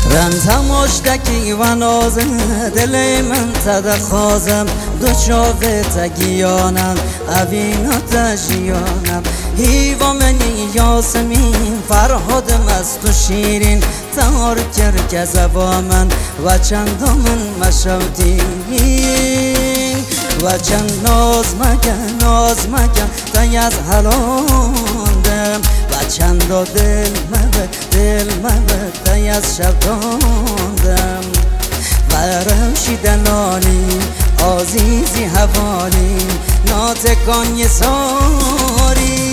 رنتم مشتکی و نازم دل من تدخازم دو چاوه تگیانم اوینا تجیانم هیوا منی یاسمین فرهادم از تو شیرین تهار کرک زبا من و چند من مشودین و چند ناز مکن تای از حلاندم و چند دل مبد تای از شب تاندم و روشی دلالی عزیزی حوالی ناتکان یه ساری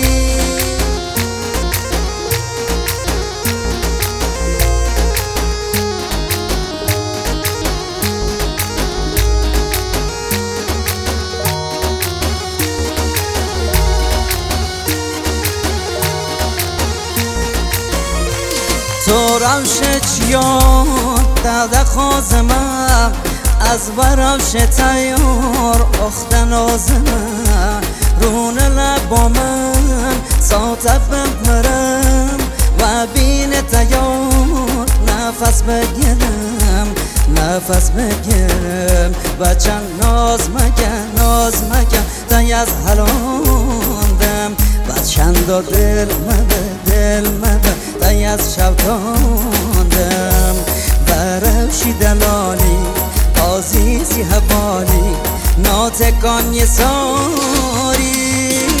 تو روش چیان داده خوازمم از بروش تیار اخت نازمم رون لبا من ساتف بمرم و بین تیار نفس بگیرم و چند ناز مکن تای از حلاندم و چند دل مبد تای از شب تاندم و روشی دلالی عزیزی حوالی ناتکان یه ساری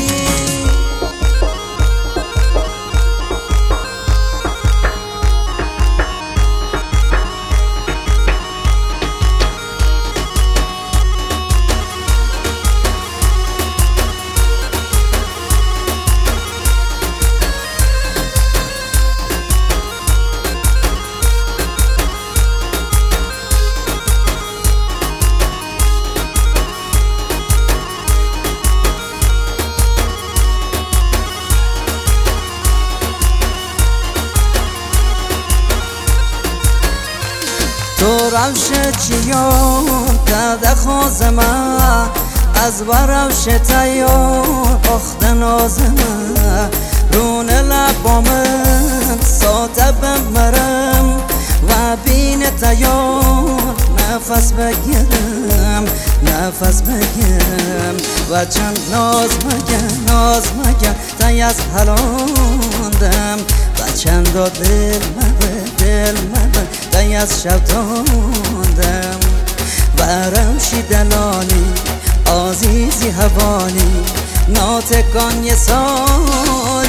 تو روش چیان داده خوازمم از بروش تیار اخت نازمم رون لبا من ساته بمرم و بین تیار نفس بگیرم و چند ناز مکن تای از حلاندم و چند دل مبد تای از شب تاندم و روشی دلالی عزیزی حوالی ناتکان یه ساری